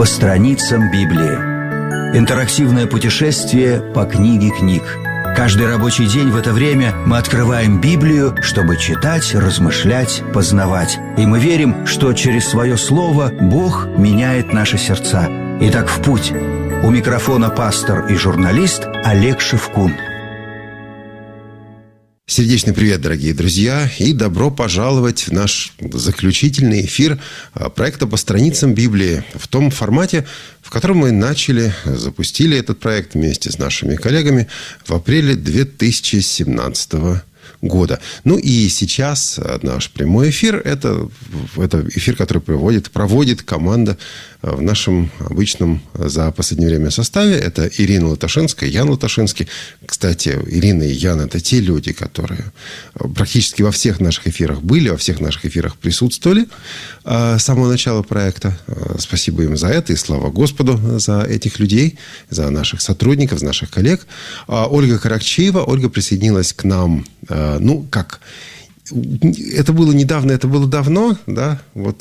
По страницам Библии. Интерактивное путешествие по книге книг. Каждый рабочий день в это время мы открываем Библию, чтобы читать, размышлять, познавать. И мы верим, что через свое слово Бог меняет наши сердца. Итак, в путь. У микрофона пастор и журналист Олег Шевкун. Сердечный привет, дорогие друзья, и добро пожаловать в наш заключительный эфир проекта «По страницам Библии» в том формате, в котором мы запустили этот проект вместе с нашими коллегами в апреле 2017 года. Ну и сейчас наш прямой эфир – это эфир, который проводит команда в нашем обычном за последнее время составе. Это Ирина Латашинская, Ян Латашинский. Кстати, Ирина и Ян – это те люди, которые практически во всех наших эфирах были, во всех наших эфирах присутствовали с самого начала проекта. Спасибо им за это и слава Господу за этих людей, за наших сотрудников, за наших коллег. Ольга Каракчиева. Ольга присоединилась к нам, это было недавно, это было давно, да,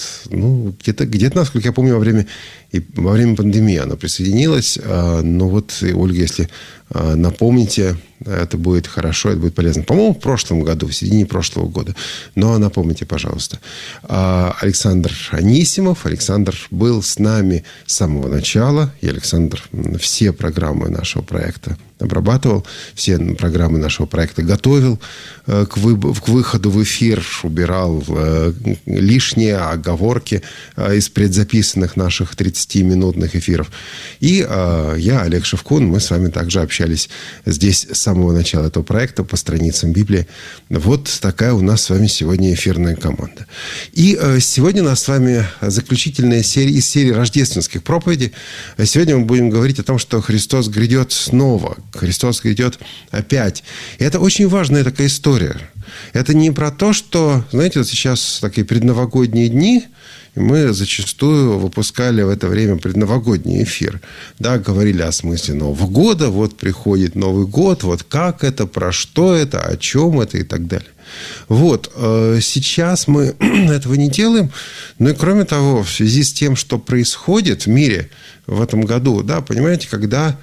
где-то, насколько я помню, во время пандемии она присоединилась. Ольга, если напомните, это будет хорошо, это будет полезно. По-моему, в прошлом году, в середине прошлого года. Но напомните, пожалуйста. Александр Анисимов. Александр был с нами с самого начала. И Александр все программы нашего проекта обрабатывал, все программы нашего проекта готовил к выходу в эфир, убирал лишние оговорки из предзаписанных наших 30-минутных эфиров. И я, Олег Шевкун, мы с вами также общались здесь с самого начала этого проекта по страницам Библии. Вот такая у нас с вами сегодня эфирная команда. И сегодня у нас с вами заключительная серия из серии рождественских проповедей. Сегодня мы будем говорить о том, что Христос грядет снова. Христос грядет опять. И это очень важная такая история. Это не про то, что, знаете, вот сейчас такие предновогодние дни, и мы зачастую выпускали в это время предновогодний эфир. Да, говорили о смысле Нового года. Вот приходит Новый год. Вот как это, про что это, о чем это и так далее. Вот. Сейчас мы этого не делаем. Но и кроме того, в связи с тем, что происходит в мире в этом году, да, понимаете, когда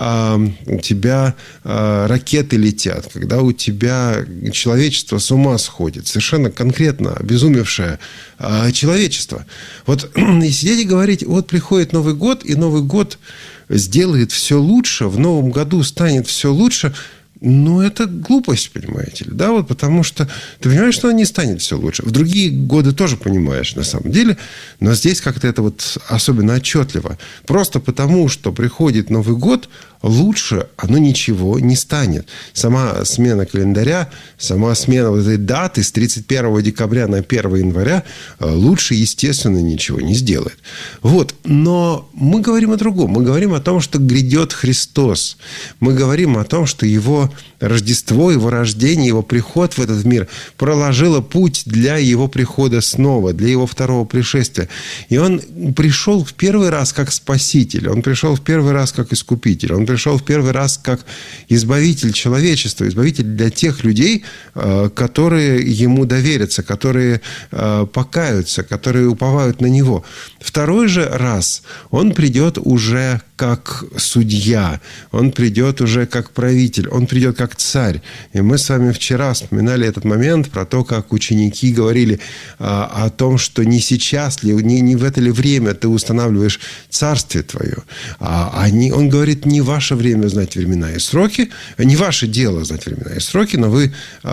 у тебя ракеты летят, когда у тебя человечество с ума сходит, совершенно конкретно обезумевшее человечество. Вот и сидеть и говорить, вот приходит Новый год, и Новый год сделает все лучше, в Новом году станет все лучше. Ну, это глупость, понимаете ли, да, вот потому что ты понимаешь, что не станет все лучше. В другие годы тоже понимаешь, на самом деле, но здесь как-то это вот особенно отчетливо. Просто потому, что приходит Новый год, лучше оно ничего не станет. Сама смена календаря, сама смена вот этой даты с 31 декабря на 1 января лучше, естественно, ничего не сделает. Вот. Но мы говорим о другом. Мы говорим о том, что грядет Христос. Мы говорим о том, что Его Рождество, Его рождение, Его приход в этот мир проложило путь для Его прихода снова, для Его второго пришествия. И Он пришел в первый раз как Спаситель. Он пришел в первый раз как Искупитель. Он пришел в первый раз как избавитель человечества, избавитель для тех людей, которые Ему доверятся, которые покаются, которые уповают на Него. Второй же раз Он придет уже как судья, Он придет уже как правитель, Он придет как царь. И мы с вами вчера вспоминали этот момент про то, как ученики говорили о том, что не сейчас ли, не в это ли время ты устанавливаешь царствие твое. Он говорит, не ваше время знать времена и сроки, не ваше дело знать времена и сроки, но вы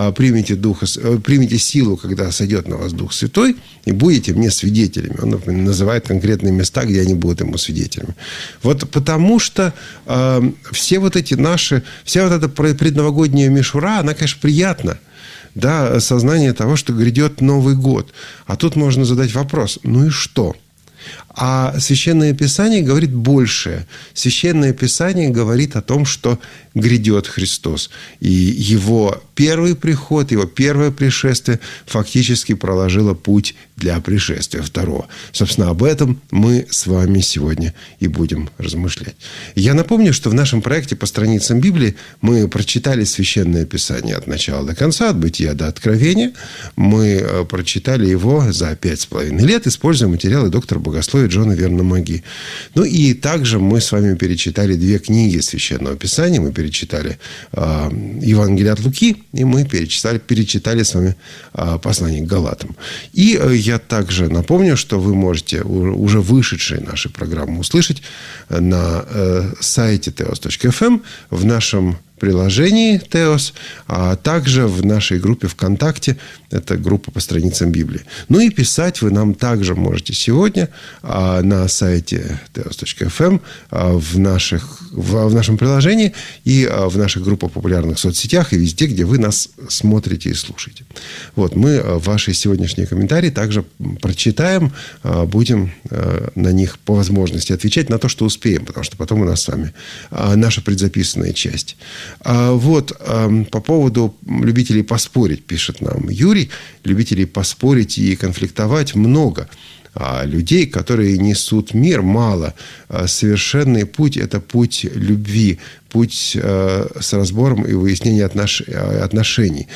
примете силу, когда сойдет на вас Дух Святой, и будете мне свидетелями. Он называет конкретные места, где они будут Ему свидетелями. Вот потому что вся вот эта предновогодняя мишура, она, конечно, приятна. Да, осознание того, что грядет Новый год. А тут можно задать вопрос, ну и что? А Священное Писание говорит большее. Священное Писание говорит о том, что грядет Христос. И Его первый приход, Его первое пришествие фактически проложило путь для пришествия второго. Собственно, об этом мы с вами сегодня и будем размышлять. Я напомню, что в нашем проекте по страницам Библии мы прочитали Священное Писание от начала до конца, от Бытия до Откровения. Мы прочитали его за 5,5 лет, используя материалы доктора богословия святой Джон Вернон Маги. Ну и также мы с вами перечитали 2 книги Священного Писания. Мы перечитали Евангелие от Луки, и мы перечитали с вами послание к Галатам. И я также напомню, что вы можете уже вышедшие наши программы услышать на сайте teos.fm, в нашем приложении Теос, а также в нашей группе ВКонтакте. Это группа по страницам Библии. Ну и писать вы нам также можете сегодня на сайте teos.fm, в нашем приложении и в наших группах в популярных соцсетях и везде, где вы нас смотрите и слушаете. Вот, мы ваши сегодняшние комментарии также прочитаем, будем на них по возможности отвечать на то, что успеем, потому что потом у нас с вами наша предзаписанная часть. Вот, по поводу любителей поспорить, пишет нам Юрий. Любителей поспорить и конфликтовать много. А людей, которые несут мир, мало. Совершенный путь – это путь любви, путь с разбором и выяснением отношений.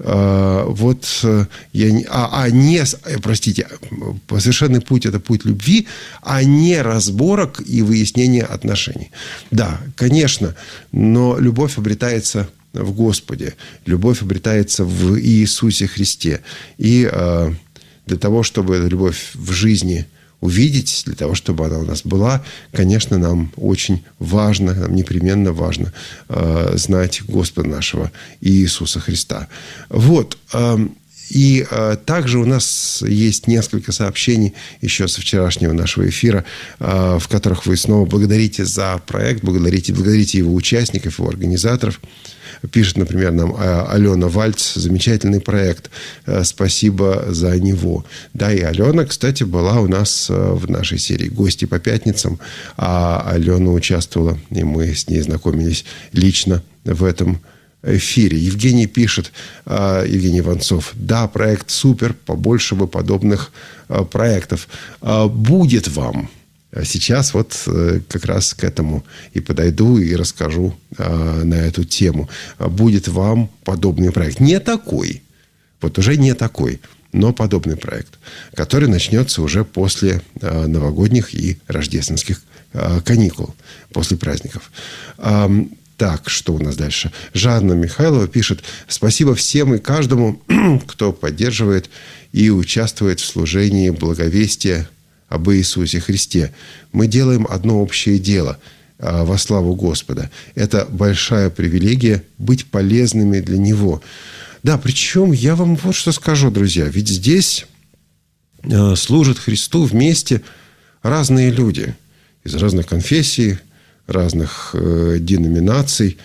Совершенный путь – это путь любви, а не разборок и выяснения отношений. Да, конечно, но любовь обретается в Господе. Любовь обретается в Иисусе Христе. И для того, чтобы эту любовь в жизни увидеть, для того, чтобы она у нас была, конечно, нам очень важно, нам непременно важно знать Господа нашего Иисуса Христа. Вот. И также у нас есть несколько сообщений еще со вчерашнего нашего эфира, в которых вы снова благодарите за проект, благодарите его участников, его организаторов. Пишет, например, нам Алена Вальц, замечательный проект, спасибо за него. Да, и Алена, кстати, была у нас в нашей серии «Гости по пятницам», а Алена участвовала, и мы с ней знакомились лично в этом эфире. Евгений пишет, Евгений Иванцов: да, проект супер, побольше бы подобных проектов. Будет вам. Сейчас вот как раз к этому и подойду и расскажу на эту тему. Будет вам подобный проект. Не такой, вот уже не такой, но подобный проект, который начнется уже после новогодних и рождественских каникул, после праздников. Так, что у нас дальше? Жанна Михайлова пишет: спасибо всем и каждому, кто поддерживает и участвует в служении благовестия об Иисусе Христе. Мы делаем одно общее дело во славу Господа. Это большая привилегия быть полезными для Него. Да, причем я вам вот что скажу, друзья. Ведь здесь служат Христу вместе разные люди из разных конфессий, разных деноминаций,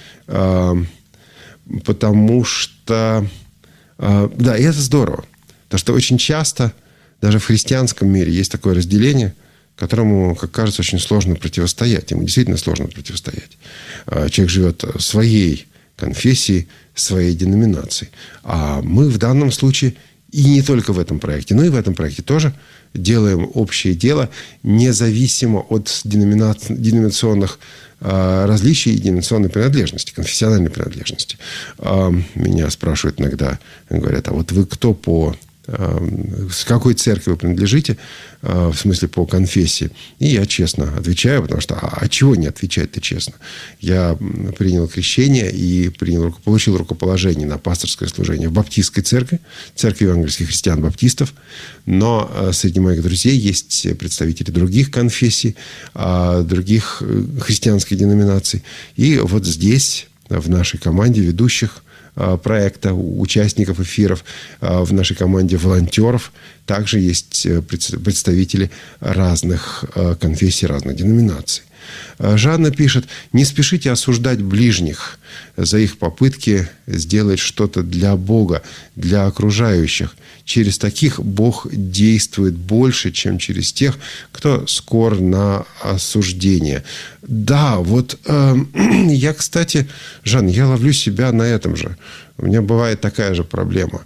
потому что... Да, и это здорово. Потому что очень часто даже в христианском мире есть такое разделение, которому, как кажется, очень сложно противостоять. Ему действительно сложно противостоять. Человек живет своей конфессией, своей деноминацией. А мы в данном случае, и не только в этом проекте, но и в этом проекте тоже делаем общее дело, независимо от деноминационных различий и деноминационной принадлежности, конфессиональной принадлежности. Меня спрашивают иногда, говорят: а вот вы кто с какой церкви вы принадлежите, в смысле по конфессии? И я честно отвечаю, потому что чего не отвечать-то честно? Я принял крещение и получил рукоположение на пасторское служение в баптистской церкви евангельских христиан-баптистов. Но среди моих друзей есть представители других конфессий, других христианских деноминаций. И вот здесь, в нашей команде ведущих проекта, участников эфиров, в нашей команде волонтеров также есть представители разных конфессий, разных деноминаций. Жанна пишет: не спешите осуждать ближних за их попытки сделать что-то для Бога, для окружающих. Через таких Бог действует больше, чем через тех, кто скор на осуждение. Да, вот я, кстати, Жанна, я ловлю себя на этом же. У меня бывает такая же проблема.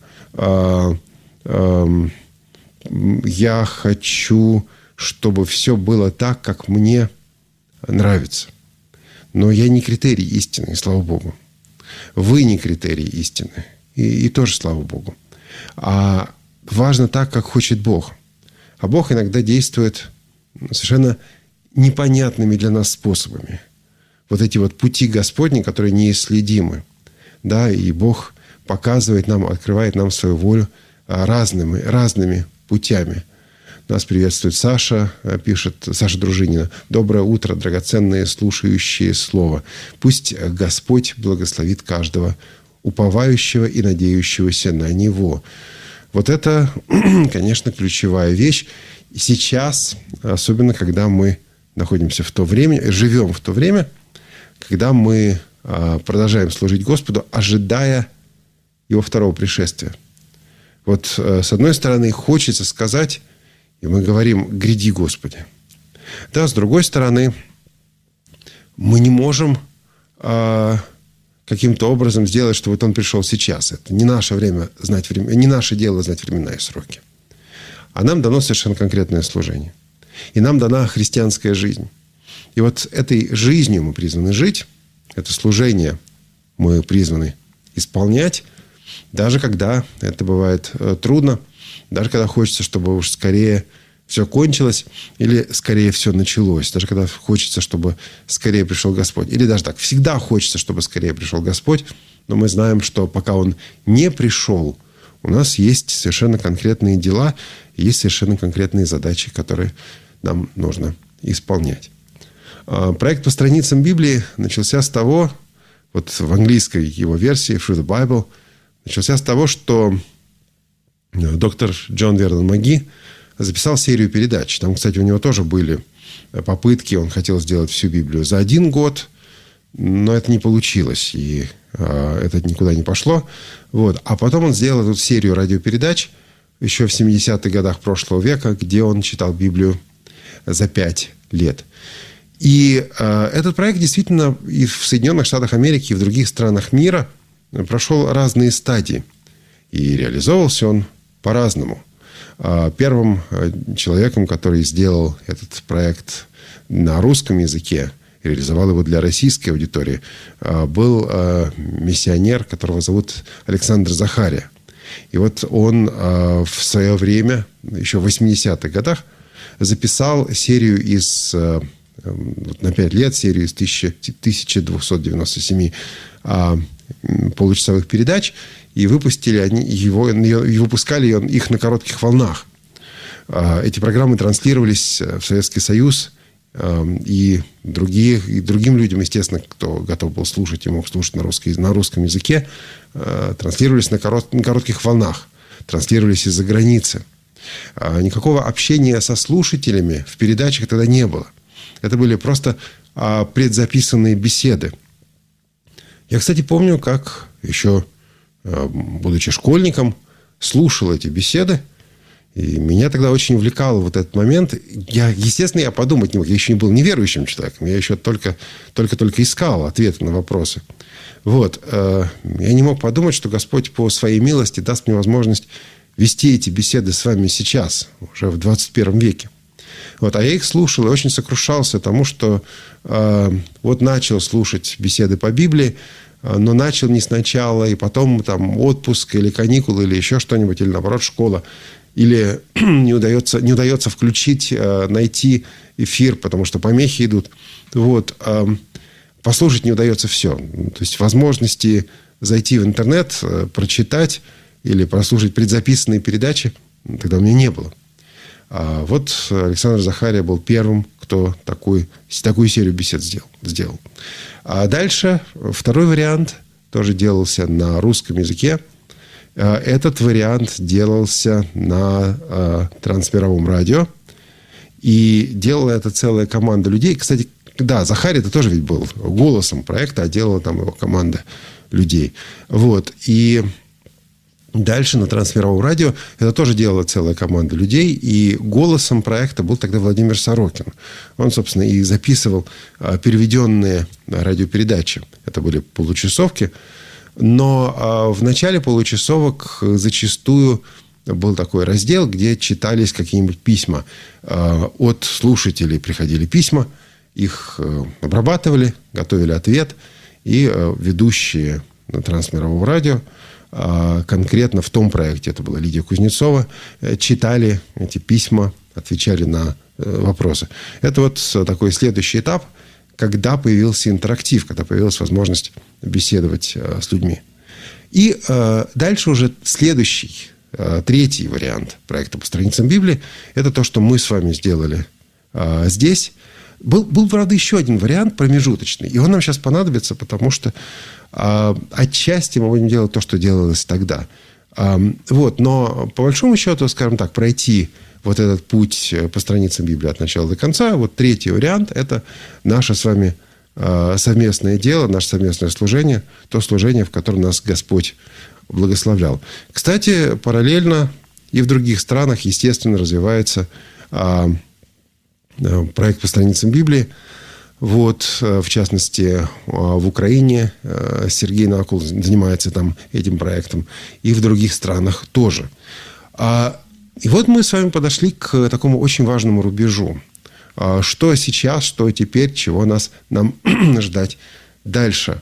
Я хочу, чтобы все было так, как мне нравится. Но я не критерий истины, слава Богу. Вы не критерий истины. И тоже слава Богу. А важно так, как хочет Бог. А Бог иногда действует совершенно непонятными для нас способами. Вот эти вот пути Господни, которые неисследимы. Да, и Бог показывает нам, открывает нам свою волю разными путями. Нас приветствует Саша, пишет Саша Дружинина. «Доброе утро, драгоценные слушающие слово. Пусть Господь благословит каждого, уповающего и надеющегося на Него». Вот это, конечно, ключевая вещь. Сейчас, особенно когда мы находимся в то время, живем в то время, когда мы продолжаем служить Господу, ожидая Его второго пришествия. Вот с одной стороны, хочется сказать, и мы говорим: «Гряди, Господи». Да, с другой стороны, мы не можем каким-то образом сделать, что вот Он пришел сейчас. Это не наше время знать время, не наше дело знать времена и сроки. А нам дано совершенно конкретное служение. И нам дана христианская жизнь. И вот этой жизнью мы призваны жить, это служение мы призваны исполнять, даже когда это бывает трудно, даже когда хочется, чтобы уж скорее все кончилось, или скорее все началось, даже когда хочется, чтобы скорее пришел Господь. Или даже так, всегда хочется, чтобы скорее пришел Господь, но мы знаем, что пока Он не пришел, у нас есть совершенно конкретные дела, есть совершенно конкретные задачи, которые нам нужно исполнять. Проект по страницам Библии начался с того, вот в английской его версии, Through the Bible, начался с того, что доктор Джон Вернон Маги записал серию передач. Там, кстати, у него тоже были попытки, он хотел сделать всю Библию за 1 год, но это не получилось, и это никуда не пошло. Вот. А потом он сделал эту серию радиопередач еще в 70-х годах прошлого века, где он читал Библию за 5 лет. И этот проект действительно и в Соединенных Штатах Америки, и в других странах мира прошел разные стадии. И реализовывался он по-разному. Первым человеком, который сделал этот проект на русском языке, реализовал его для российской аудитории, был миссионер, которого зовут Александр Захария. И вот он в свое время, еще в 80-х годах, записал серию на 5 лет, серию из 1297 получасовых передач, и выпустили выпускали их на коротких волнах. Эти программы транслировались в Советский Союз, и другим людям, естественно, кто готов был слушать и мог слушать на русском языке, транслировались на коротких волнах, транслировались из-за границы. Никакого общения со слушателями в передачах тогда не было. Это были просто предзаписанные беседы. Я, кстати, помню, как еще, будучи школьником, слушал эти беседы. И меня тогда очень увлекал вот этот момент. Естественно, я подумать не мог. Я еще не был неверующим человеком. Я еще только искал ответы на вопросы. Вот. Я не мог подумать, что Господь по своей милости даст мне возможность вести эти беседы с вами сейчас, уже в 21 веке. Вот. А я их слушал и очень сокрушался тому, что вот начал слушать беседы по Библии, но начал не сначала, и потом там отпуск или каникулы, или еще что-нибудь, или наоборот школа. Или не удается включить, найти эфир, потому что помехи идут. Вот. Послушать не удается все. То есть возможности зайти в интернет, прочитать или прослушать предзаписанные передачи тогда у меня не было. Вот Александр Захария был первым, кто такую серию бесед сделал. А дальше второй вариант тоже делался на русском языке. Этот вариант делался на трансмировом радио. И делала это целая команда людей. Кстати, да, Захарий это тоже ведь был голосом проекта, а делала там его команда людей. Вот. И дальше на трансмировом радио это тоже делала целая команда людей. И голосом проекта был тогда Владимир Сорокин. Он, собственно, и записывал переведенные радиопередачи. Это были получасовки. Но в начале получасовок зачастую был такой раздел, где читались какие-нибудь письма. От слушателей приходили письма, их обрабатывали, готовили ответ, и ведущие трансмирового радио, конкретно в том проекте, это была Лидия Кузнецова, читали эти письма, отвечали на вопросы. Это вот такой следующий этап, когда появился интерактив, когда появилась возможность беседовать с людьми. И дальше уже следующий, третий вариант проекта по страницам Библии, это то, что мы с вами сделали здесь. Был, правда, еще один вариант промежуточный, и он нам сейчас понадобится, потому что отчасти мы будем делать то, что делалось тогда. Вот, но по большому счету, скажем так, пройти вот этот путь по страницам Библии от начала до конца, вот третий вариант – это наше с вами совместное дело, наше совместное служение, то служение, в котором нас Господь благословлял. Кстати, параллельно и в других странах, естественно, развивается проект по страницам Библии. Вот, в частности, в Украине Сергей Накул занимается там этим проектом, и в других странах тоже. И вот мы с вами подошли к такому очень важному рубежу. Что сейчас, что теперь, чего нам ждать дальше.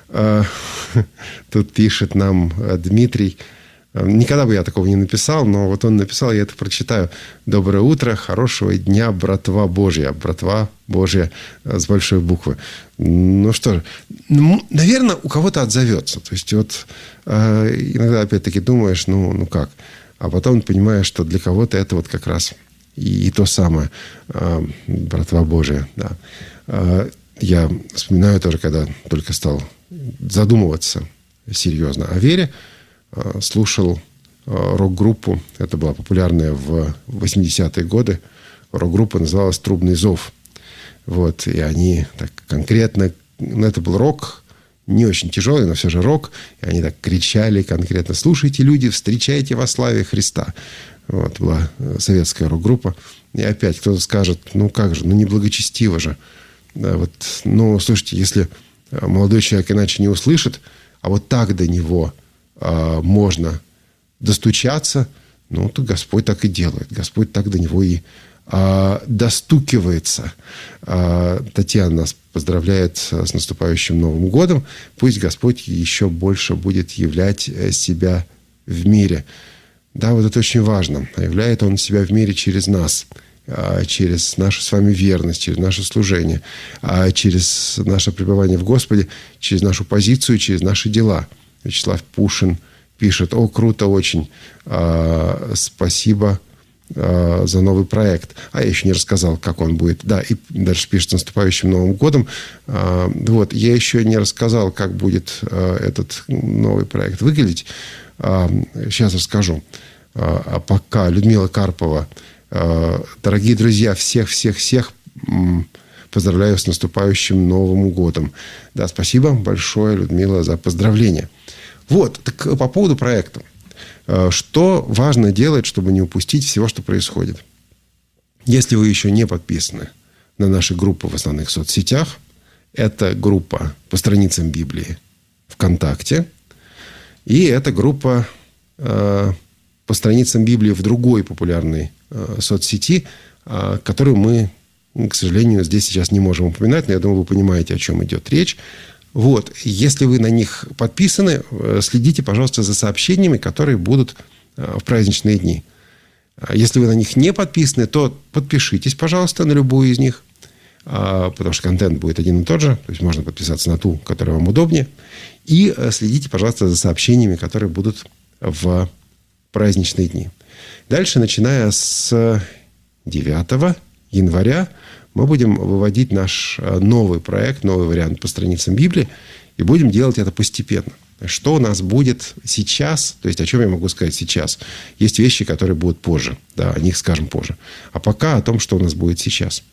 Тут пишет нам Дмитрий. Никогда бы я такого не написал, но вот он написал, я это прочитаю. Доброе утро, хорошего дня, братва Божья. Братва Божья с большой буквы. Ну что же, наверное, у кого-то отзовется. То есть вот иногда опять-таки думаешь, ну как? А потом понимаешь, что для кого-то это вот как раз и то самое. Братва Божия, да. Я вспоминаю тоже, когда только стал задумываться серьезно о вере, слушал рок-группу. Это была популярная в 80-е годы. Рок-группа называлась «Трубный зов». Вот. И они так конкретно... Ну, это был рок, не очень тяжелый, но все же рок. И они так кричали конкретно: «Слушайте, люди, встречайте во славе Христа». Вот. Была советская рок-группа. И опять кто-то скажет: ну как же, ну неблагочестиво же. Да, вот, ну, слушайте, если молодой человек иначе не услышит, а вот так до него можно достучаться, ну, то Господь так и делает. Господь так до него и достукивается. Татьяна нас поздравляет с наступающим Новым годом. Пусть Господь еще больше будет являть себя в мире. Да, вот это очень важно. Являет Он себя в мире через нас, через нашу с вами верность, через наше служение, через наше пребывание в Господе, через нашу позицию, через наши дела. Вячеслав Пушин пишет: «О, круто очень, спасибо за новый проект». А я еще не рассказал, как он будет. Да, и дальше пишет: «С наступающим Новым годом». Вот, я еще не рассказал, как будет этот новый проект выглядеть. Сейчас расскажу. А пока Людмила Карпова: «Дорогие друзья, всех поздравляю с наступающим Новым годом». Да, спасибо большое, Людмила, за поздравления. Вот, так по поводу проекта. Что важно делать, чтобы не упустить всего, что происходит? Если вы еще не подписаны на наши группы в основных соцсетях, это группа по страницам Библии ВКонтакте, и это группа по страницам Библии в другой популярной соцсети, которую мы, к сожалению, здесь сейчас не можем упоминать, но я думаю, вы понимаете, о чем идет речь. Вот. Если вы на них подписаны, следите, пожалуйста, за сообщениями, которые будут в праздничные дни. Если вы на них не подписаны, то подпишитесь, пожалуйста, на любую из них, потому что контент будет один и тот же. То есть можно подписаться на ту, которая вам удобнее. И следите, пожалуйста, за сообщениями, которые будут в праздничные дни. Дальше, начиная с 9 января, мы будем выводить наш новый проект, новый вариант по страницам Библии, и будем делать это постепенно. Что у нас будет сейчас, то есть о чем я могу сказать сейчас. Есть вещи, которые будут позже, да, о них скажем позже. А пока о том, что у нас будет сейчас.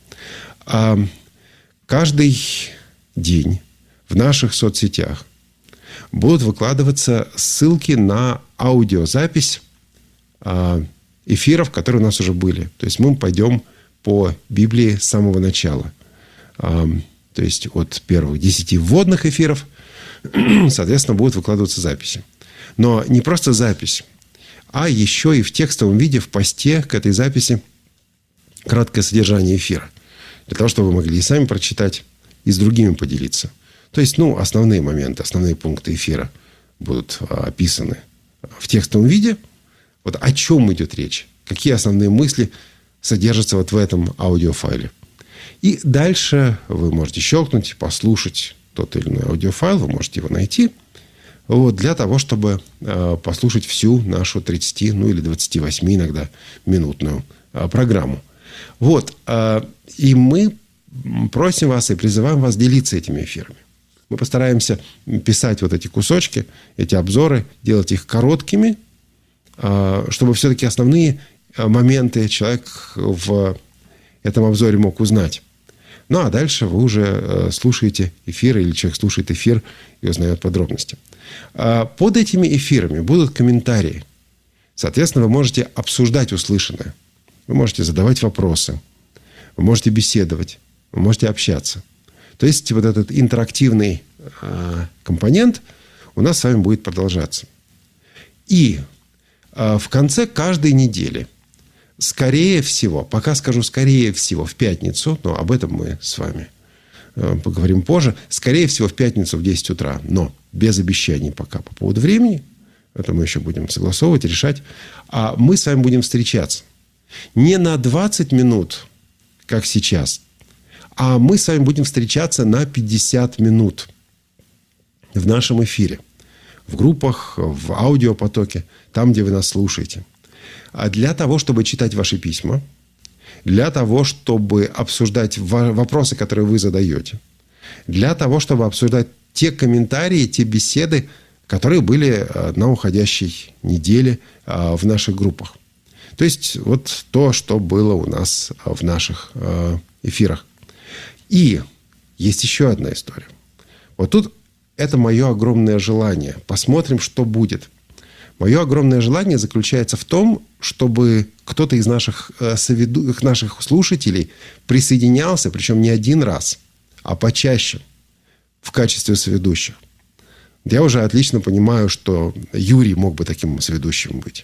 Каждый день в наших соцсетях будут выкладываться ссылки на аудиозапись эфиров, которые у нас уже были. То есть мы пойдем по Библии с самого начала. То есть от первых 10 вводных эфиров, соответственно, будут выкладываться записи. Но не просто запись, а еще и в текстовом виде, в посте к этой записи краткое содержание эфира. Для того, чтобы вы могли и сами прочитать, и с другими поделиться. То есть, основные моменты, основные пункты эфира будут описаны в текстовом виде. Вот о чем идет речь, какие основные мысли содержится вот в этом аудиофайле. И дальше вы можете щелкнуть и послушать тот или иной аудиофайл, вы можете его найти, вот, для того, чтобы послушать всю нашу 30, или 28 иногда минутную программу. Вот. И мы просим вас и призываем вас делиться этими эфирами. Мы постараемся писать вот эти кусочки, эти обзоры, делать их короткими, чтобы все-таки основные моменты человек в этом обзоре мог узнать. Ну, а дальше вы уже слушаете эфир, или человек слушает эфир и узнает подробности. Под этими эфирами будут комментарии. Соответственно, вы можете обсуждать услышанное. Вы можете задавать вопросы. Вы можете беседовать. Вы можете общаться. То есть, вот этот интерактивный компонент у нас с вами будет продолжаться. И в конце каждой недели, скорее всего, пока скажу скорее всего, в пятницу, но об этом мы с вами поговорим позже, скорее всего, в пятницу в 10 утра, но без обещаний пока по поводу времени, это мы еще будем согласовывать, решать, а мы с вами будем встречаться не на 20 минут, как сейчас, а мы с вами будем встречаться на 50 минут в нашем эфире, в группах, в аудиопотоке, там, где вы нас слушаете. А для того, чтобы читать ваши письма, для того, чтобы обсуждать вопросы, которые вы задаете, для того, чтобы обсуждать те комментарии, те беседы, которые были на уходящей неделе в наших группах. То есть, вот то, что было у нас в наших эфирах. И есть еще одна история. Вот тут это мое огромное желание. Посмотрим, что будет. Мое огромное желание заключается в том, чтобы кто-то из наших слушателей присоединялся, причем не один раз, а почаще, в качестве соведущих. Я уже отлично понимаю, что Юрий мог бы таким соведущим быть.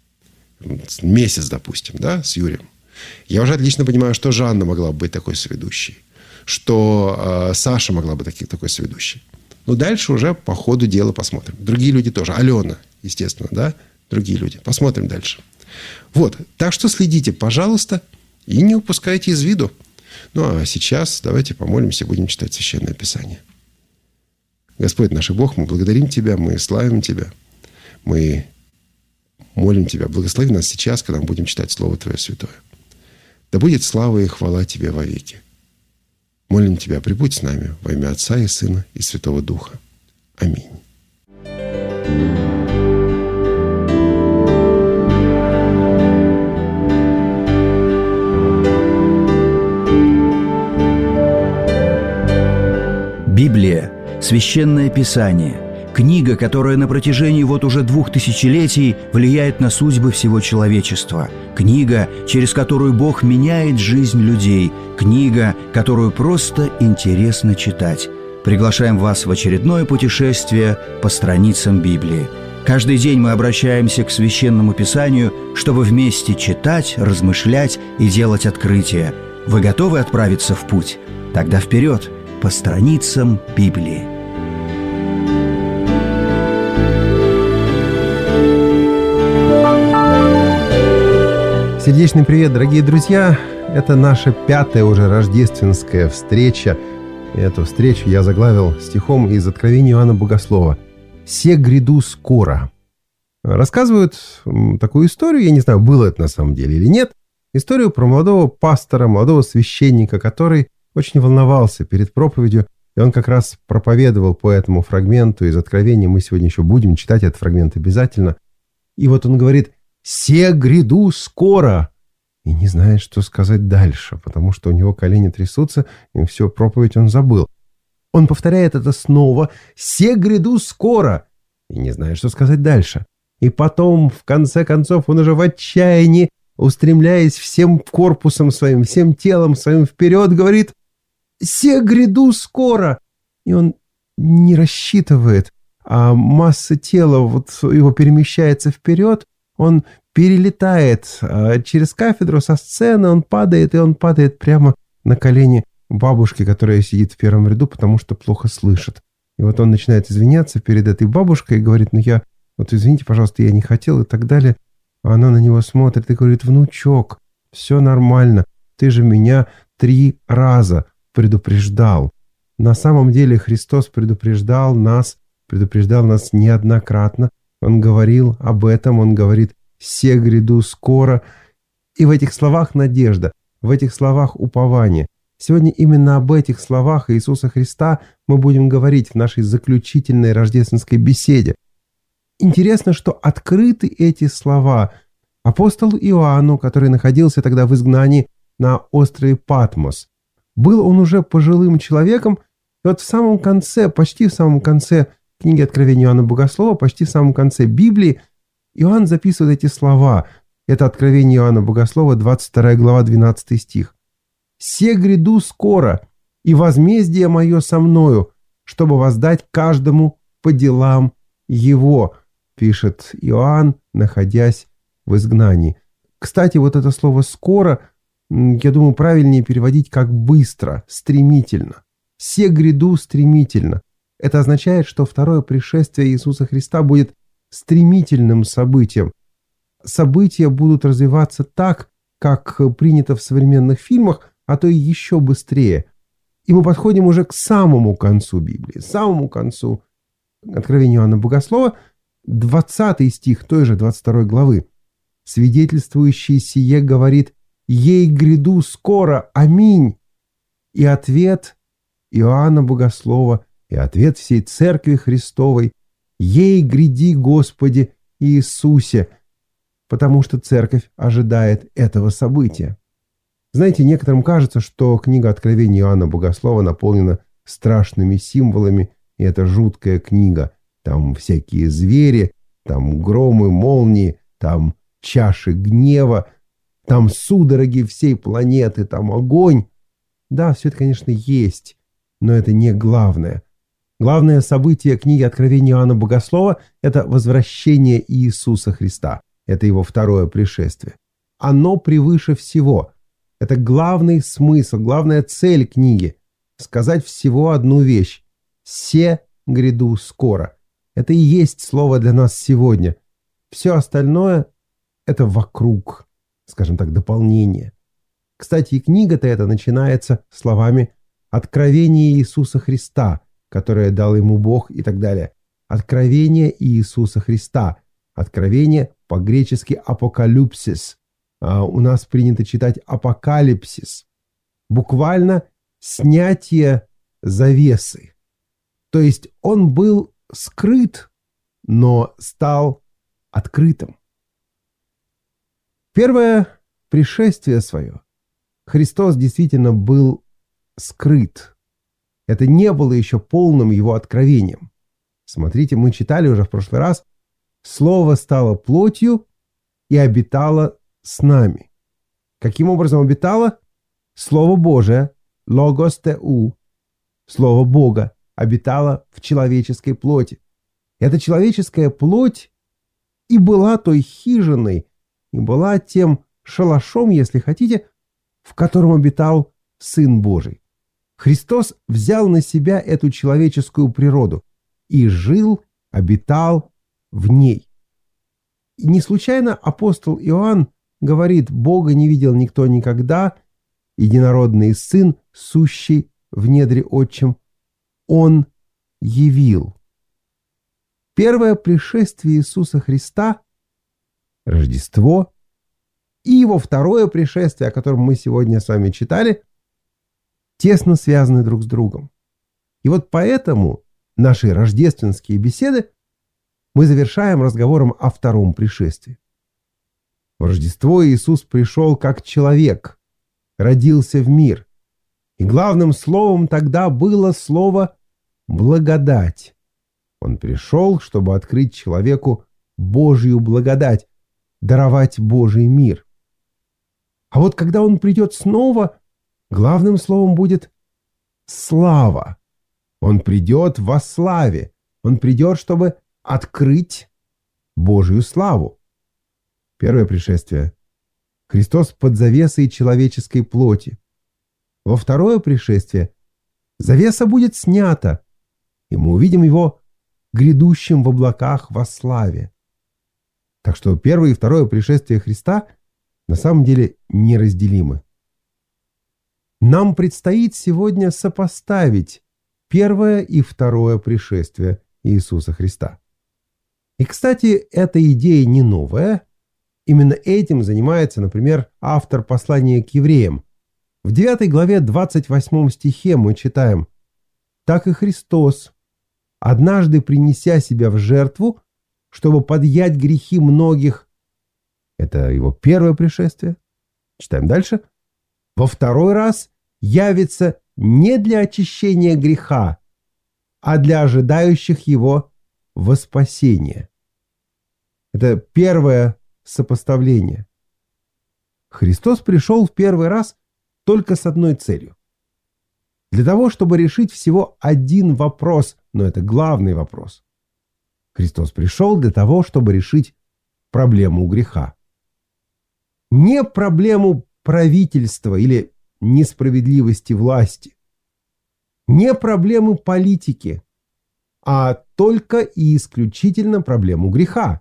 Месяц, допустим, да, с Юрием. Я уже отлично понимаю, что Жанна могла бы быть такой соведущей, что Саша могла бы быть такой соведущей. Но дальше уже по ходу дела посмотрим. Другие люди тоже. Алена, естественно, да? Другие люди. Посмотрим дальше. Вот. Так что следите, пожалуйста, и не упускайте из виду. Ну, а сейчас давайте помолимся, будем читать Священное Писание. Господь наш Бог, мы благодарим Тебя, мы славим Тебя. Мы молим Тебя, благослови нас сейчас, когда мы будем читать Слово Твое Святое. Да будет слава и хвала Тебе вовеки. Молим Тебя, прибудь с нами во имя Отца и Сына и Святого Духа. Аминь. Библия – Священное Писание, книга, которая на протяжении вот уже 2000 влияет на судьбы всего человечества, книга, через которую Бог меняет жизнь людей, книга, которую просто интересно читать. Приглашаем вас в очередное путешествие по страницам Библии. Каждый день мы обращаемся к Священному Писанию, чтобы вместе читать, размышлять и делать открытия. Вы готовы отправиться в путь? Тогда вперед, по страницам Библии. Сердечный привет, дорогие друзья! Это наша 5-я уже рождественская встреча. И эту встречу я заглавил стихом из Откровения Иоанна Богослова. «Се гряду скоро». Рассказывают такую историю, я не знаю, было это на самом деле или нет, историю про молодого пастора, молодого священника, который очень волновался перед проповедью, и он как раз проповедовал по этому фрагменту из Откровения. Мы сегодня еще будем читать этот фрагмент обязательно. И вот он говорит: «Се гряду скоро!» И не знает, что сказать дальше, потому что у него колени трясутся, и всю проповедь он забыл. Он повторяет это снова: «Се гряду скоро!» И не знает, что сказать дальше. И потом, в конце концов, он уже в отчаянии, устремляясь всем корпусом своим, всем телом своим вперед, говорит: «Се гряду скоро!» И он не рассчитывает, а масса тела вот его перемещается вперед, он перелетает через кафедру со сцены, он падает, и он падает прямо на колени бабушки, которая сидит в первом ряду, потому что плохо слышит. И вот он начинает извиняться перед этой бабушкой и говорит: вот извините, пожалуйста, я не хотел, и так далее. А она на него смотрит и говорит: внучок, все нормально. Ты же меня 3 раза предупреждал». На самом деле Христос предупреждал нас неоднократно. Он говорил об этом, он говорит: «Се гряду скоро». И в этих словах надежда, в этих словах упование. Сегодня именно об этих словах Иисуса Христа мы будем говорить в нашей заключительной рождественской беседе. Интересно, что открыты эти слова апостолу Иоанну, который находился тогда в изгнании на острове Патмос. Был он уже пожилым человеком, и вот в самом конце, почти в самом конце книги Откровения Иоанна Богослова, почти в самом конце Библии, Иоанн записывает эти слова. Это Откровение Иоанна Богослова, 22 глава, 12 стих. «Се гряду скоро, и возмездие мое со мною, чтобы воздать каждому по делам его», пишет Иоанн, находясь в изгнании. Кстати, вот это слово «скоро», я думаю, правильнее переводить как «быстро», «стремительно». «Се гряду стремительно». Это означает, что второе пришествие Иисуса Христа будет стремительным событием. События будут развиваться так, как принято в современных фильмах, а то и еще быстрее. И мы подходим уже к самому концу Библии, самому концу Откровения Иоанна Богослова, 20 стих той же 22 главы. «Свидетельствующий сие говорит: ей гряду скоро, аминь». И ответ Иоанна Богослова, и ответ всей Церкви Христовой: ей гряди, Господи Иисусе, потому что Церковь ожидает этого события. Знаете, некоторым кажется, что книга Откровения Иоанна Богослова наполнена страшными символами, и это жуткая книга. Там всякие звери, там громы, молнии, там чаши гнева, там судороги всей планеты, там огонь. Да, все это, конечно, есть, но это не главное. Главное событие книги Откровения Иоанна Богослова – это возвращение Иисуса Христа. Это его второе пришествие. Оно превыше всего. Это главный смысл, главная цель книги – сказать всего одну вещь: «Се гряду скоро». Это и есть слово для нас сегодня. Все остальное – это вокруг, скажем так, дополнение. Кстати, и книга-то эта начинается словами «Откровение Иисуса Христа», которое дал ему Бог и так далее. Откровение Иисуса Христа. Откровение по-гречески «апокалюпсис». У нас принято читать «апокалипсис». Буквально снятие завесы. То есть он был скрыт, но стал открытым. Первое пришествие свое Христос действительно был скрыт. Это не было еще полным его откровением. Смотрите, мы читали уже в прошлый раз: «Слово стало плотью и обитало с нами». Каким образом обитало? Слово Божие, логос теу, Слово Бога, обитало в человеческой плоти. Эта человеческая плоть и была той хижиной, и была тем шалашом, если хотите, в котором обитал Сын Божий. Христос взял на себя эту человеческую природу и жил, обитал в ней. И не случайно апостол Иоанн говорит: «Бога не видел никто никогда, единородный Сын, сущий в недре Отчим, Он явил». Первое пришествие Иисуса Христа, Рождество, и его второе пришествие, о котором мы сегодня с вами читали, тесно связаны друг с другом. И вот поэтому наши рождественские беседы мы завершаем разговором о втором пришествии. В Рождество Иисус пришел как человек, родился в мир. И главным словом тогда было слово «благодать». Он пришел, чтобы открыть человеку Божью благодать, даровать Божий мир. А вот когда он придет снова, главным словом будет слава. Он придет во славе. Он придет, чтобы открыть Божью славу. Первое пришествие. Христос под завесой человеческой плоти. Во второе пришествие завеса будет снята, и мы увидим его грядущим в облаках во славе. Так что первое и второе пришествие Христа на самом деле неразделимы. Нам предстоит сегодня сопоставить первое и второе пришествие Иисуса Христа. И, кстати, эта идея не новая. Именно этим занимается, например, автор послания к евреям. В 9 главе 28 стихе мы читаем: «Так и Христос, однажды принеся себя в жертву, чтобы подъять грехи многих». Это его первое пришествие. Читаем дальше. «Во второй раз явится не для очищения греха, а для ожидающих его во спасение». Это первое сопоставление. Христос пришел в первый раз только с одной целью. Для того, чтобы решить всего один вопрос, но это главный вопрос. Христос пришел для того, чтобы решить проблему греха. Не проблему правительства или несправедливости власти, не проблему политики, а только и исключительно проблему греха.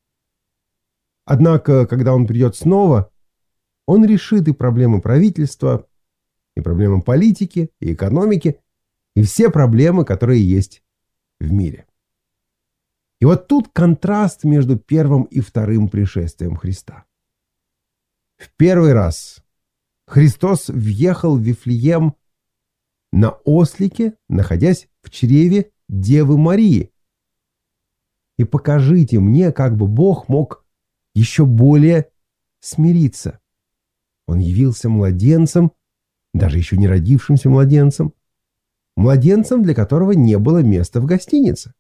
Однако, когда он придет снова, он решит и проблемы правительства, и проблемы политики, и экономики, и все проблемы, которые есть в мире. И вот тут контраст между первым и вторым пришествием Христа. В первый раз Христос въехал в Вифлеем на ослике, находясь в чреве Девы Марии. И покажите мне, как бы Бог мог еще более смириться. Он явился младенцем, даже еще не родившимся младенцем, младенцем, для которого не было места в гостинице.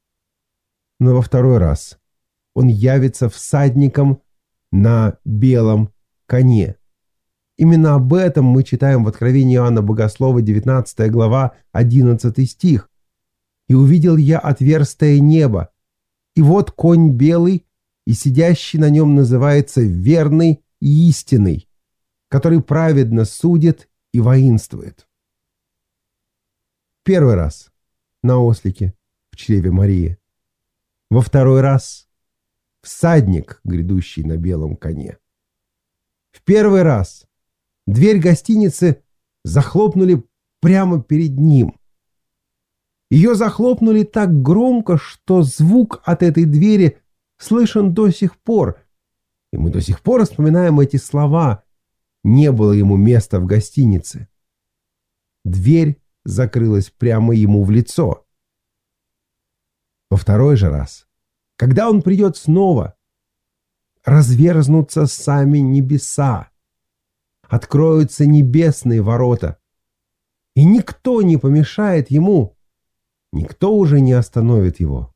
Но во второй раз он явится всадником на белом коне. Именно об этом мы читаем в Откровении Иоанна Богослова, 19 глава, 11 стих. «И увидел я отверстое небо, и вот конь белый, и сидящий на нем называется верный и истинный, который праведно судит и воинствует». Первый раз на ослике в чреве Марии. Во второй раз всадник, грядущий на белом коне. В первый раз дверь гостиницы захлопнули прямо перед ним. Ее захлопнули так громко, что звук от этой двери слышен до сих пор. И мы до сих пор вспоминаем эти слова: «Не было ему места в гостинице». Дверь закрылась прямо ему в лицо. Во второй же раз, когда он придет снова, разверзнутся сами небеса, откроются небесные ворота, и никто не помешает ему, никто уже не остановит его.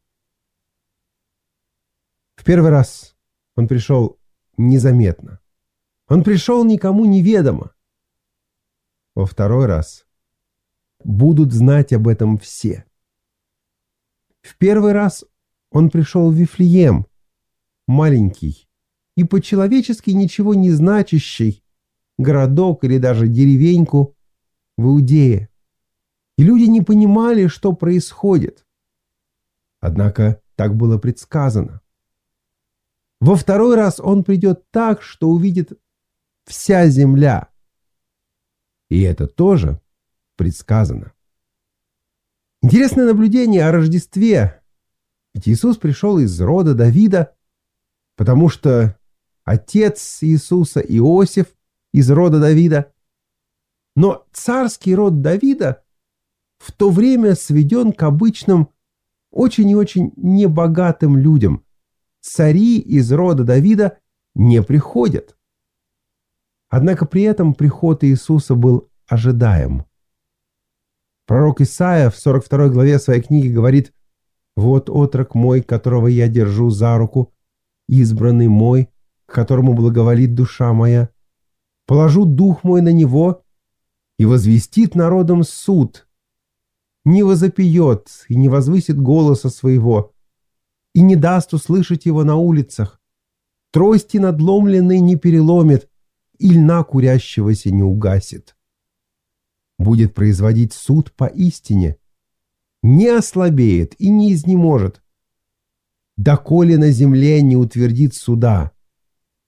В первый раз он пришел незаметно. Он пришел никому неведомо. Во второй раз будут знать об этом все. В первый раз он пришел в Вифлеем, маленький и по-человечески ничего не значащий городок или даже деревеньку в Иудее. И люди не понимали, что происходит. Однако так было предсказано. Во второй раз он придет так, что увидит вся земля. И это тоже предсказано. Интересное наблюдение о Рождестве. Ведь Иисус пришел из рода Давида, потому что отец Иисуса Иосиф из рода Давида. Но царский род Давида в то время сведен к обычным, очень и очень небогатым людям. Цари из рода Давида не приходят. Однако при этом приход Иисуса был ожидаем. Пророк Исаия в 42 главе своей книги говорит: «Вот отрок мой, которого я держу за руку, избранный мой, к которому благоволит душа моя. Положу дух мой на него и возвестит народам суд. Не возопьет и не возвысит голоса своего, и не даст услышать его на улицах. Трости надломленной не переломит, и льна курящегося не угасит. Будет производить суд поистине, не ослабеет и не изнеможет, доколе на земле не утвердит суда.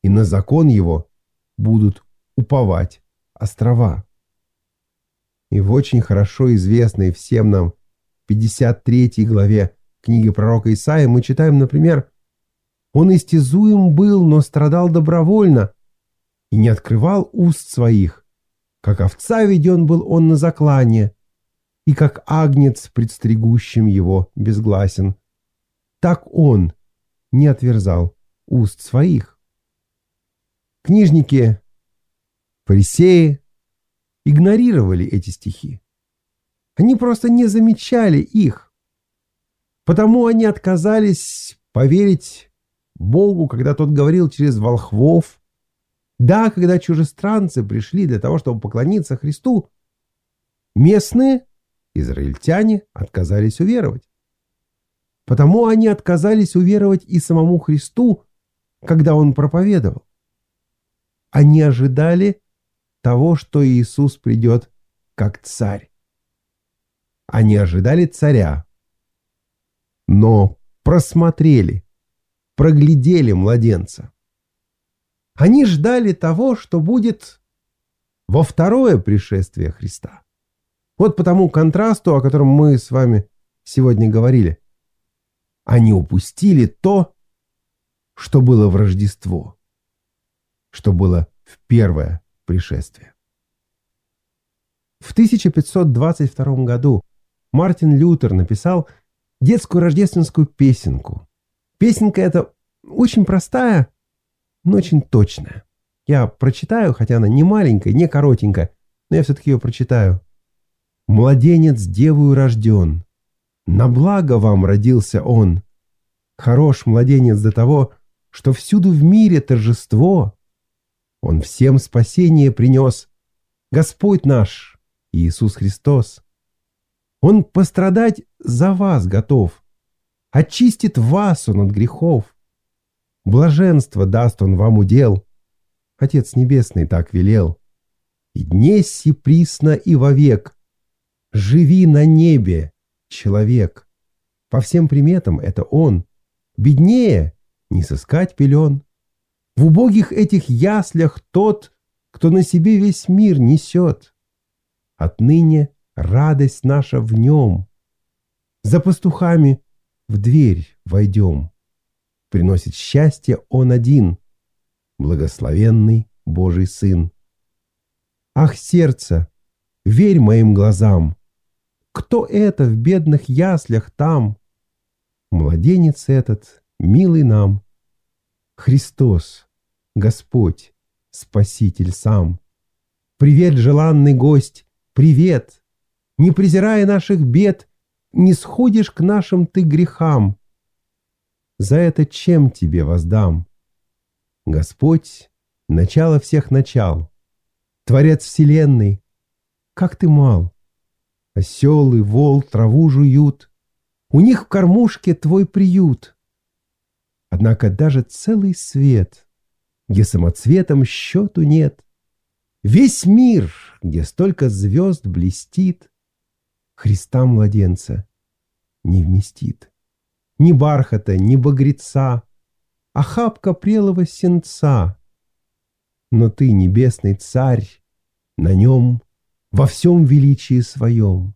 и на закон его будут уповать острова. И в очень хорошо известной всем нам 53 главе книги пророка Исаии мы читаем, например: «Он истязуем был, но страдал добровольно, и не открывал уст своих. Как овца веден был он на заклание, и как агнец пред стригущим его безгласен. Так он не отверзал уст своих». Книжники, фарисеи игнорировали эти стихи. Они просто не замечали их. Потому они отказались поверить Богу, когда тот говорил через волхвов. Да, когда чужестранцы пришли для того, чтобы поклониться Христу, местные израильтяне отказались уверовать. Потому они отказались уверовать и самому Христу, когда Он проповедовал. Они ожидали того, что Иисус придет как царь. Они ожидали царя, но просмотрели, проглядели младенца. Они ждали того, что будет во второе пришествие Христа. Вот по тому контрасту, о котором мы с вами сегодня говорили. Они упустили то, что было в Рождество, что было в первое пришествие. В 1522 году Мартин Лютер написал детскую рождественскую песенку. Песенка эта очень простая, но очень точная. Я прочитаю, хотя она не маленькая, не коротенькая, но я все-таки ее прочитаю. «Младенец девою рожден, на благо вам родился он. Хорош младенец до того, что всюду в мире торжество. Он всем спасение принес, Господь наш, Иисус Христос. Он пострадать за вас готов, очистит вас Он от грехов. Блаженство даст Он вам удел, Отец Небесный так велел. И днесь и присно и вовек живи на небе, человек. По всем приметам это Он. Беднее не сыскать пелен. В убогих этих яслях тот, кто на себе весь мир несет. Отныне радость наша в Нем. За пастухами в дверь войдем. Приносит счастье Он один, благословенный Божий Сын. Ах, сердце, верь моим глазам. Кто это в бедных яслях там? Младенец этот, милый нам. Христос, Господь, Спаситель сам. Привет, желанный гость, привет! Не презирая наших бед, не сходишь к нашим ты грехам. За это чем тебе воздам? Господь, начало всех начал, Творец вселенной, как ты мал! Осел и вол траву жуют, у них в кормушке твой приют. Однако даже целый свет, где самоцветом счету нет, весь мир, где столько звезд блестит, Христа младенца не вместит. Ни бархата, ни багреца, охапка прелого сенца. Но ты, небесный царь, на нем во всем величии своем.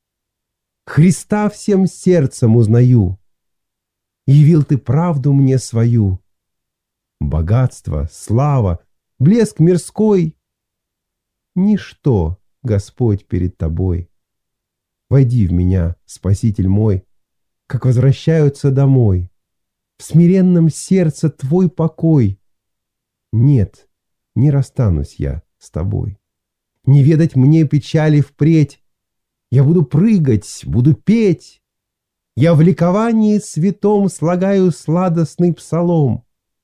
Христа всем сердцем узнаю. Явил ты правду мне свою. Богатство, слава, блеск мирской — ничто, Господь, перед тобой. Войди в меня, Спаситель мой, как возвращаются домой. В смиренном сердце твой покой. Нет, не расстанусь я с тобой. Не ведать мне печали впредь. Я буду прыгать, буду петь. Я в ликовании святом слагаю сладостный псалом.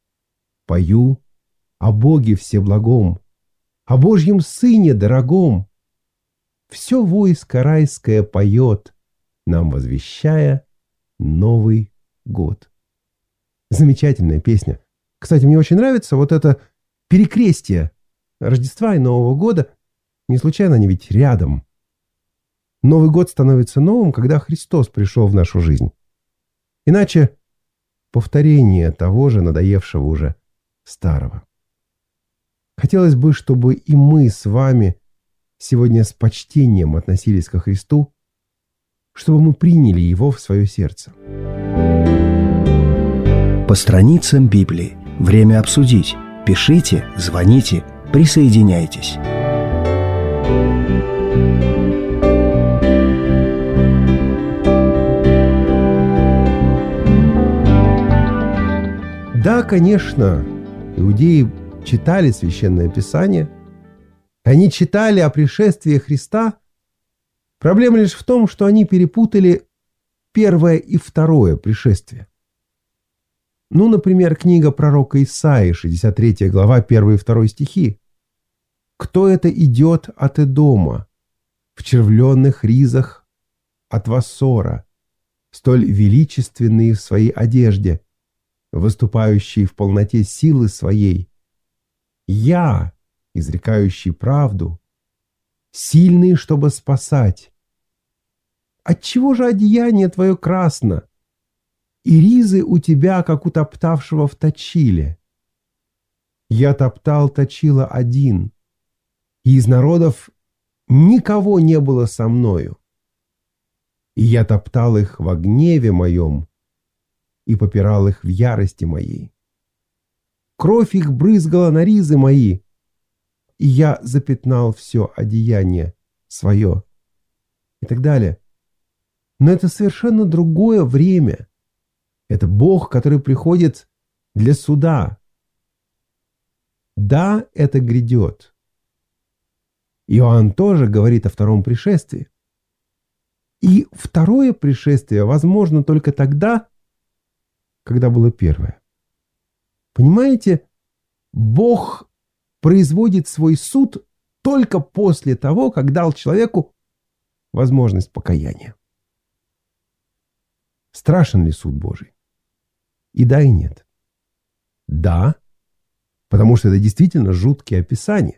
Пою о Боге Всеблагом, о Божьем Сыне дорогом. Все войско райское поет, нам возвещая Новый год. Замечательная песня. Кстати, мне очень нравится вот это перекрестие Рождества и Нового года. Не случайно они ведь рядом. Новый год становится новым, когда Христос пришел в нашу жизнь. Иначе повторение того же надоевшего уже старого. Хотелось бы, чтобы и мы с вами сегодня с почтением относились ко Христу, чтобы мы приняли Его в свое сердце. По страницам Библии. Время обсудить. Пишите, звоните, присоединяйтесь. Да, конечно, иудеи читали Священное Писание, они читали о пришествии Христа. Проблема лишь в том, что они перепутали первое и второе пришествие. Ну, например, книга пророка Исаии, 63 глава, 1 и 2 стихи. «Кто это идет от Эдома, в червленных ризах от Вассора, столь величественные в своей одежде, выступающий в полноте силы своей? Я, изрекающий правду, сильный, чтобы спасать. Отчего же одеяние твое красно, и ризы у тебя, как у топтавшего в точиле? Я топтал точила один, и из народов никого не было со мною. И я топтал их во гневе моем, и попирал их в ярости моей. Кровь их брызгала на ризы мои, и я запятнал все одеяние свое». И так далее. Но это совершенно другое время. Это Бог, который приходит для суда. Да, это грядет. Иоанн тоже говорит о втором пришествии. И второе пришествие возможно только тогда, когда было первое. Понимаете, Бог производит свой суд только после того, как дал человеку возможность покаяния. Страшен ли суд Божий? И да, и нет. Да, потому что это действительно жуткие описания.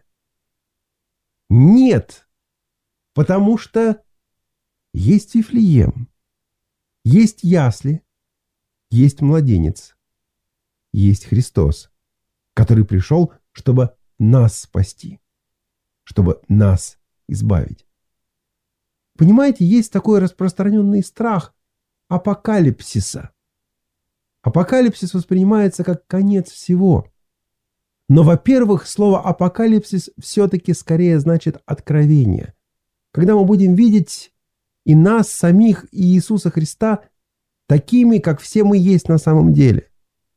Нет, потому что есть Вифлеем, есть ясли, есть младенец, есть Христос, который пришел, чтобы нас спасти, чтобы нас избавить. Понимаете, есть такой распространенный страх апокалипсиса. Апокалипсис воспринимается как конец всего. Но, во-первых, слово апокалипсис все-таки скорее значит откровение. Когда мы будем видеть и нас самих, и Иисуса Христа такими, как все мы есть на самом деле.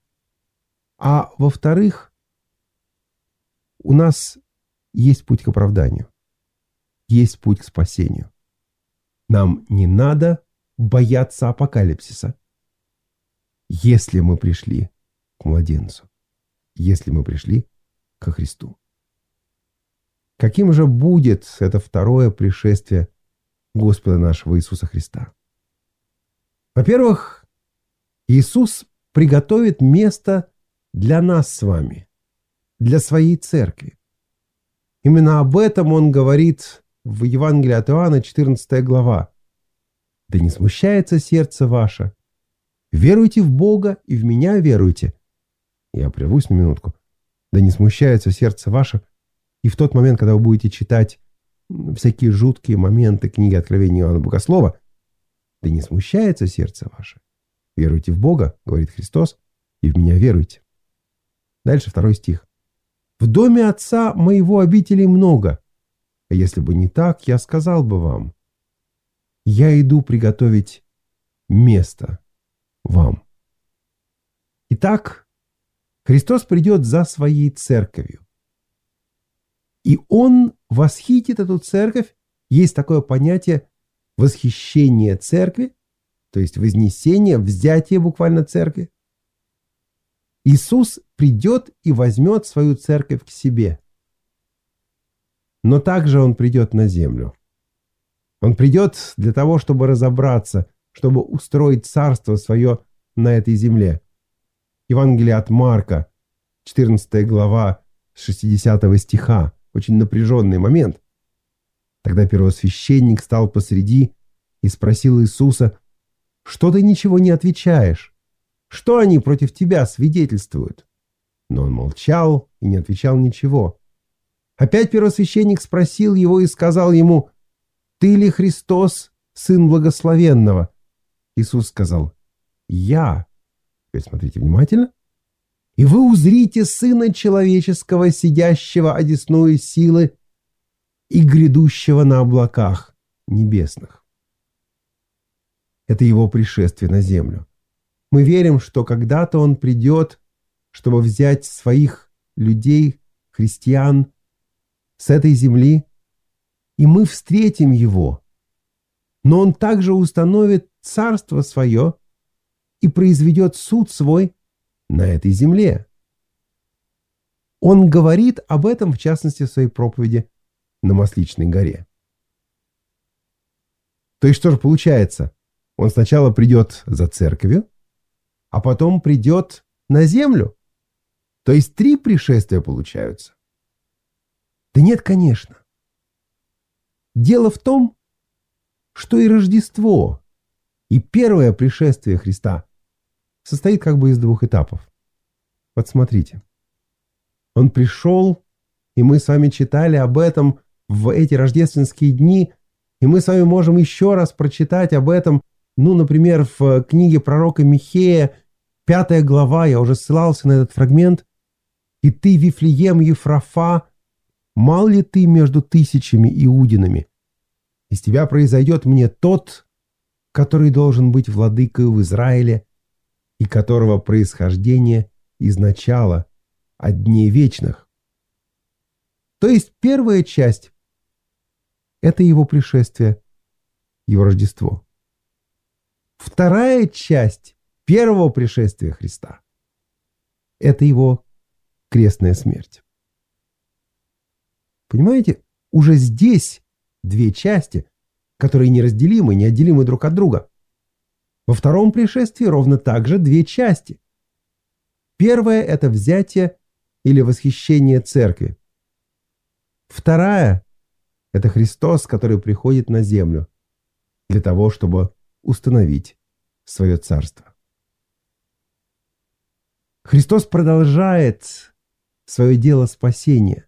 А во-вторых, у нас есть путь к оправданию, есть путь к спасению. Нам не надо бояться апокалипсиса, если мы пришли к младенцу, если мы пришли ко Христу. Каким же будет это второе пришествие Господа нашего Иисуса Христа? Во-первых, Иисус приготовит место для нас с вами, для своей церкви. Именно об этом Он говорит в Евангелии от Иоанна, 14 глава. «Да не смущается сердце ваше. Веруйте в Бога и в Меня веруйте». Я прервусь на минутку. «Да не смущается сердце ваше». И в тот момент, когда вы будете читать всякие жуткие моменты книги Откровения Иоанна Богослова, «Да не смущается сердце ваше. Веруйте в Бога, говорит Христос, и в Меня веруйте». Дальше 2 стих. «В доме Отца моего обителей много. А если бы не так, я сказал бы вам: я иду приготовить место вам». Итак, Христос придет за своей церковью. И Он восхитит эту церковь. Есть такое понятие восхищение церкви, то есть вознесение, взятие буквально церкви. Иисус придет и возьмет свою церковь к себе. Но также Он придет на землю. Он придет для того, чтобы разобраться, чтобы устроить царство свое на этой земле. Евангелие от Марка, 14 глава, с 60 стиха. Очень напряженный момент. Тогда первосвященник стал посреди и спросил Иисуса: «Что ты ничего не отвечаешь? Что они против тебя свидетельствуют?» Но он молчал и не отвечал ничего. Опять первосвященник спросил его и сказал ему: «Ты ли Христос, Сын Благословенного?» Иисус сказал: «Я». Теперь смотрите внимательно. «И вы узрите Сына Человеческого, сидящего одесную силы и грядущего на облаках небесных». Это его пришествие на землю. Мы верим, что когда-то он придет, чтобы взять своих людей, христиан, с этой земли, и мы встретим его. Но он также установит царство свое и произведет суд свой на этой земле. Он говорит об этом, в частности, в своей проповеди на Масличной горе. То есть, что же получается? Он сначала придет за церковью, а потом придет на землю. То есть 3 пришествия получаются. Да нет, конечно. Дело в том, что и Рождество, и первое пришествие Христа состоит как бы из 2 этапов. Вот смотрите. Он пришел, и мы с вами читали об этом в эти рождественские дни, и мы с вами можем еще раз прочитать об этом, например, в книге пророка Михея, 5 глава, я уже ссылался на этот фрагмент. «И ты, Вифлеем Ефрафа, мал ли ты между 1000 иудинами? Из тебя произойдет мне тот, который должен быть владыкою в Израиле, и которого происхождение изначало от дней вечных». То есть первая часть – это его пришествие, его Рождество. Вторая часть первого пришествия Христа – это его крестная смерть. Понимаете, уже здесь 2 части, которые неразделимы, неотделимы друг от друга. Во втором пришествии ровно так же 2 части. Первая – это взятие или восхищение церкви. Вторая – это Христос, который приходит на землю для того, чтобы установить свое царство. Христос продолжает свое дело спасения.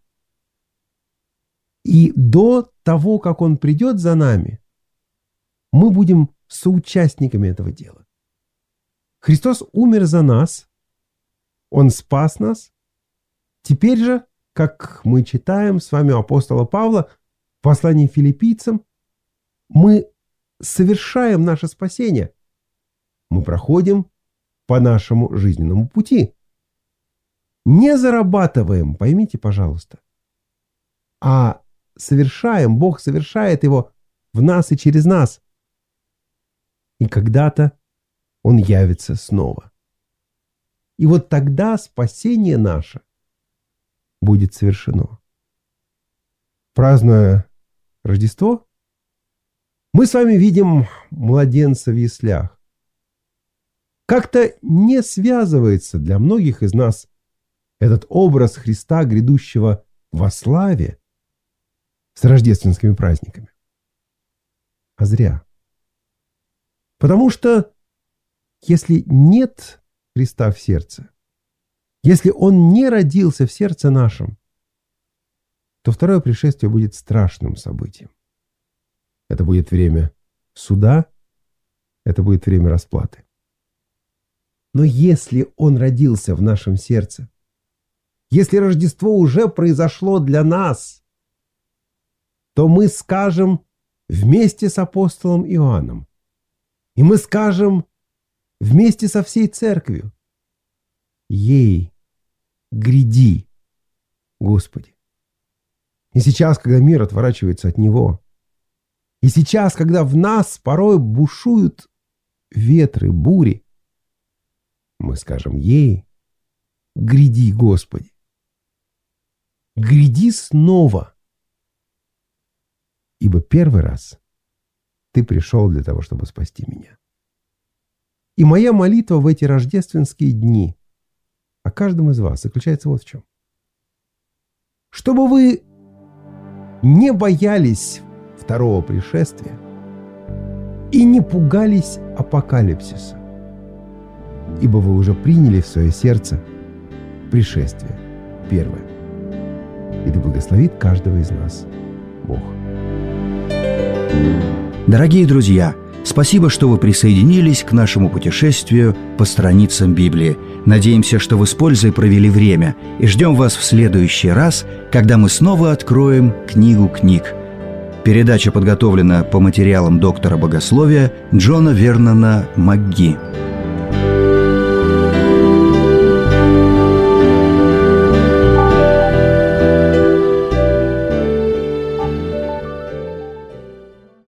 И до того, как Он придет за нами, мы будем соучастниками этого дела. Христос умер за нас, Он спас нас. Теперь же, как мы читаем с вами у апостола Павла в послании к филиппийцам, мы совершаем наше спасение. Мы проходим по нашему жизненному пути. Не зарабатываем, поймите, пожалуйста, а совершаем, Бог совершает его в нас и через нас. И когда-то Он явится снова. И вот тогда спасение наше будет совершено. Празднуя Рождество, мы с вами видим младенца в яслях. Как-то не связывается для многих из нас этот образ Христа, грядущего во славе, с рождественскими праздниками. А зря. Потому что если нет Христа в сердце, если Он не родился в сердце нашем, то второе пришествие будет страшным событием. Это будет время суда, это будет время расплаты. Но если Он родился в нашем сердце, если Рождество уже произошло для нас, то мы скажем вместе с апостолом Иоанном, и мы скажем вместе со всей церковью: «Ей, гряди, Господи». И сейчас, когда мир отворачивается от Него, и сейчас, когда в нас порой бушуют ветры, бури, мы скажем: «Ей, гряди, Господи». Гряди снова, ибо первый раз Ты пришел для того, чтобы спасти меня. И моя молитва в эти рождественские дни о каждом из вас заключается вот в чем. Чтобы вы не боялись второго пришествия и не пугались апокалипсиса, ибо вы уже приняли в свое сердце пришествие первое. и да благословит каждого из нас Бог. Дорогие друзья, спасибо, что вы присоединились к нашему путешествию по страницам Библии. Надеемся, что вы с пользой провели время, и ждем вас в следующий раз, когда мы снова откроем книгу книг. Передача подготовлена по материалам доктора богословия Джона Вернона МакГи.